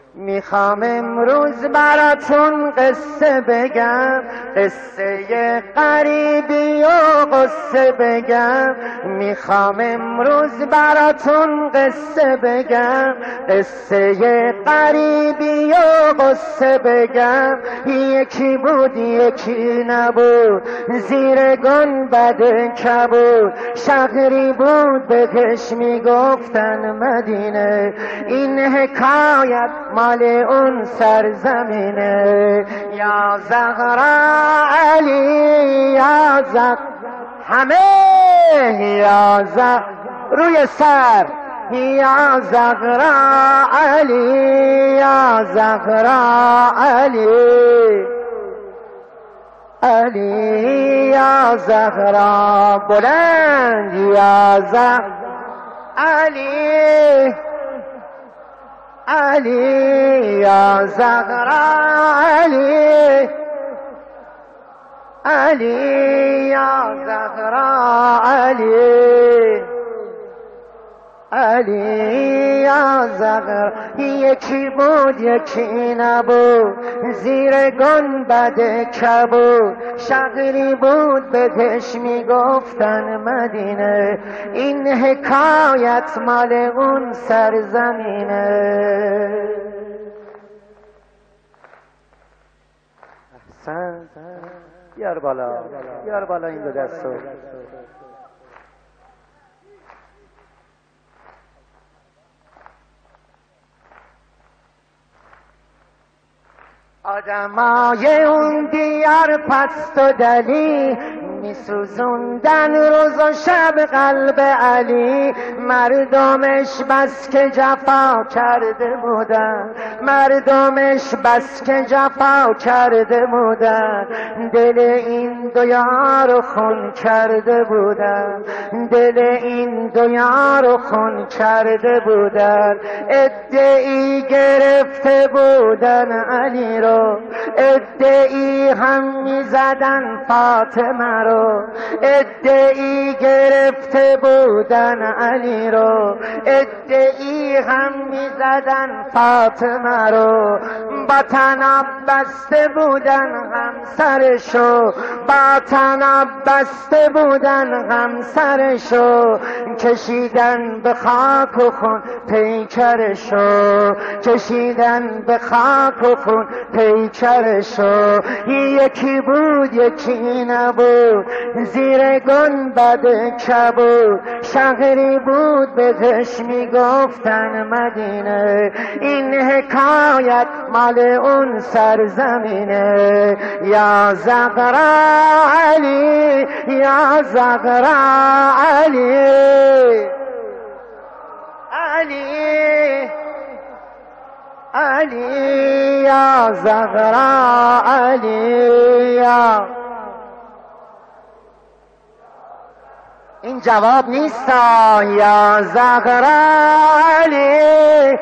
میخوام امروز براتون قصه بگم، قصه غریبی و قصه بگم. میخوام امروز براتون قصه بگم، قصه غریبی و قصه بگم. یکی بود یکی نبود، زیر گنبد کبود. شهری بود بهش میگفتن مدینه. این حکایت مال اون سرزمینه. یا زهرا علی یا زهرا، همه یا زهرا روی سر. یا زهرا علی یا زهرا علی، علی یا زهرا بلند. یا زهرا علی، علی یا زهرا علی، علی یا زهرا علی، علی یا زهرا. یکی بود یکی نبود، زیر گنبد کبود. شهری بود بهش میگفتن مدینه. این حکایت مال اون سرزمینه. احسن. بیار بالا، بیار بالا این دو دستو. آدمای اون دیار پست و دلی، میسوزوندن روز و شب قلب علی. مردمش بس که جفا کرده بودن، مردمش بس که جفا کرده بودن. دل این دو یار خون کرده بودن، دل این دو یار خون کرده بودن. ادعی گرفته بودن علی رو، ادعی هم میزدن فاطمه رو. ادعی گرفته بودن علی رو، ادعی هم میزدن فاطمه رو. با تناب بسته بودن همسرشو، با تناب بسته بودن همسرشو. کشیدن به خاک و خون پیکرشو، کشیدن به خاک و خون پیکرشو. یکی بود یکی نبود، زیر گنبد کبود. شهری بود بهش میگفتن مدینه. این حکایت مال اون سرزمینه. یا زهرا علی یا زهرا علی، علی علی یا زهرا علی یا. این جواب نیست. یا زهرا علی،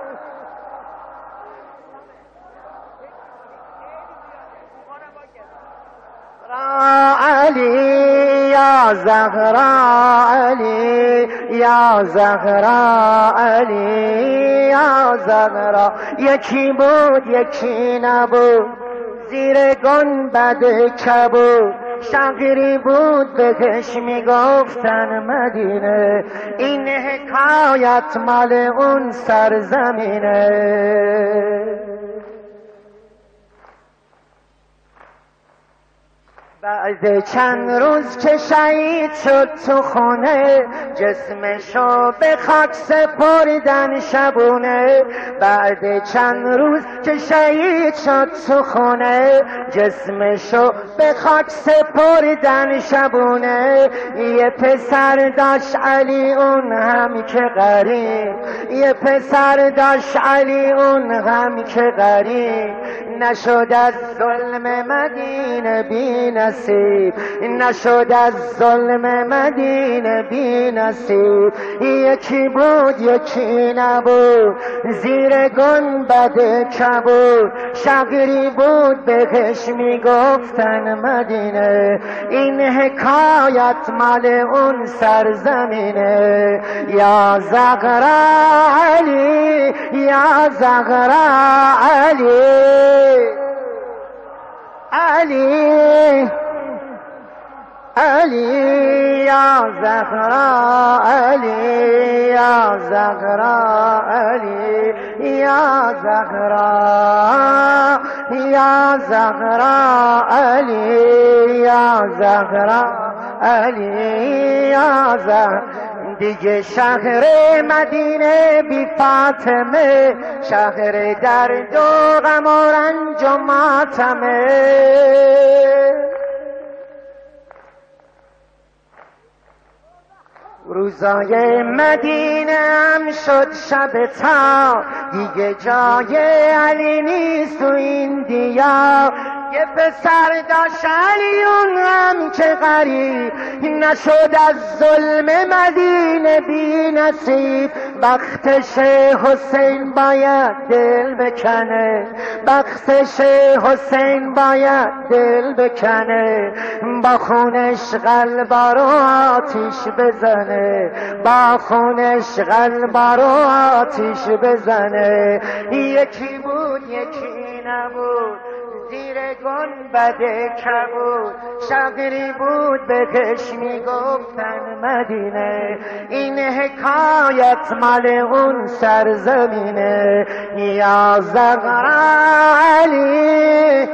علی یا زهرا علی یا زهرا علی یا زهرا. یکی بود یکی نبود، زیر گنبد کبود. شهری بود بهش میگفتن مدینه. این حکایت مال اون سرزمینه. بعد چند روز که شهید شد تو خونه، جسمشو به خاک سپردن شبونه. بعد چند روز که شهید شد تو خونه، جسمشو به خاک سپردن شبونه. یه پسر داشت علی اون هم که غریب، یه پسر داشت علی اون هم که غریب. نشد از ظلم مدینه بی نصیب، نصیب نشد از ظلم مدینه بی نصیب یکی بود یکی نبود زیر گنبد کبود شقری بود بهش میگفتن مدینه این حکایت مال اون سرزمینه یا زغرا علی یا زغرا علی علی علی یا زغرا علی یا زغرا علی یا زغرا یا زغرا علی یا زغرا علی یا زغرا دیگه شهر مدینه بی فاطمه شهر درد و غم و رنج و ماتمه روزای مدینه هم شد شب تا دیگه جای علی نیست تو این دیار یه پسر داشت علی اون هم که غریب نشد از ظلم مدینه بی نصیب بختش حسین باید دل بکنه بختش حسین باید دل بکنه با خونش قلبا رو آتیش بزنه با خونش قلبا رو آتیش بزنه یکی بود یکی نبود زیر گنبد کبود شقری بود بهش میگفتن مدینه این حکایت مال اون سرزمینه یا زغرا علی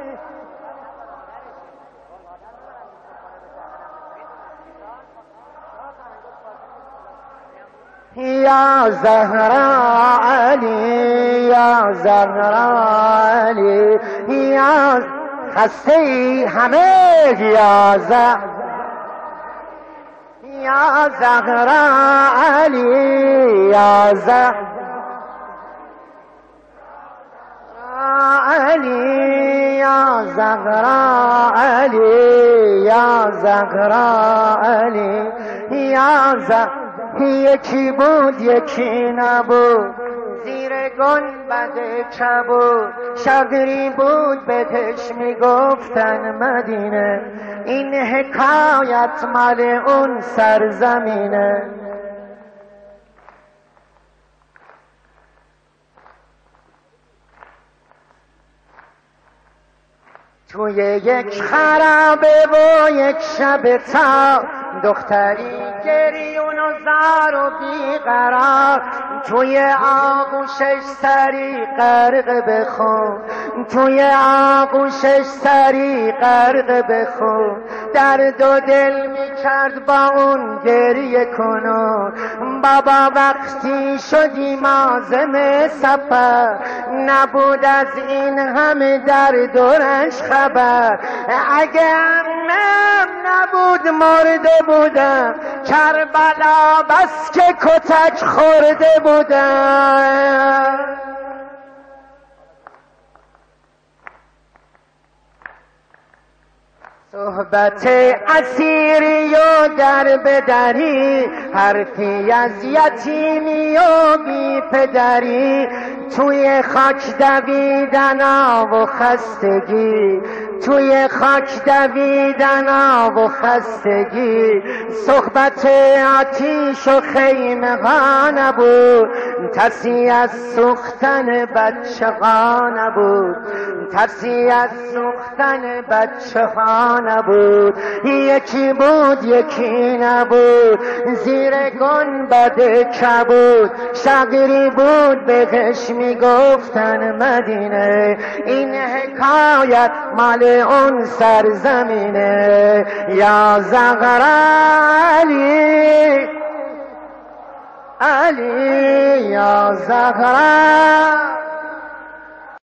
یا زهرا علی یا زهرا علی یا خسته همه یا زهرا علی یا زهرا علی یا زهرا علی یا زهرا علی یا زهرا یکی بود یکی نبود زیر گنبد کبود شقری بود بهش میگفتن مدینه این حکایت مال اون سرزمینه توی یک خرابه و یک شب تا دختری گریون و زار و بیقرار توی آغوشش سری غرق بخون توی آغوشش سری غرق بخون درد و دل میکرد با اون گریه کنون بابا وقتی شدیم عازم سفر نبود از این همه درد و رنج خبر اگه امم نبود مرده بودم کربلا بس که کتک خورده بودم صحبت اسیری و در بدری حرفی از یتیمی و بی پدری توی خاک دویدن و خستگی توی خاک دویدن و خستگی صحبت آتیش و خیمه ها نبود ترسی از سوختن بچه ها نبود ترسی از سوختن بچه ها نبود یکی بود یکی نبود زیر گنبد کبود شقری بود بهش میگفتن مدینه این حکایت مال اون سرزمینه یا زغرا علی علی یا زغرا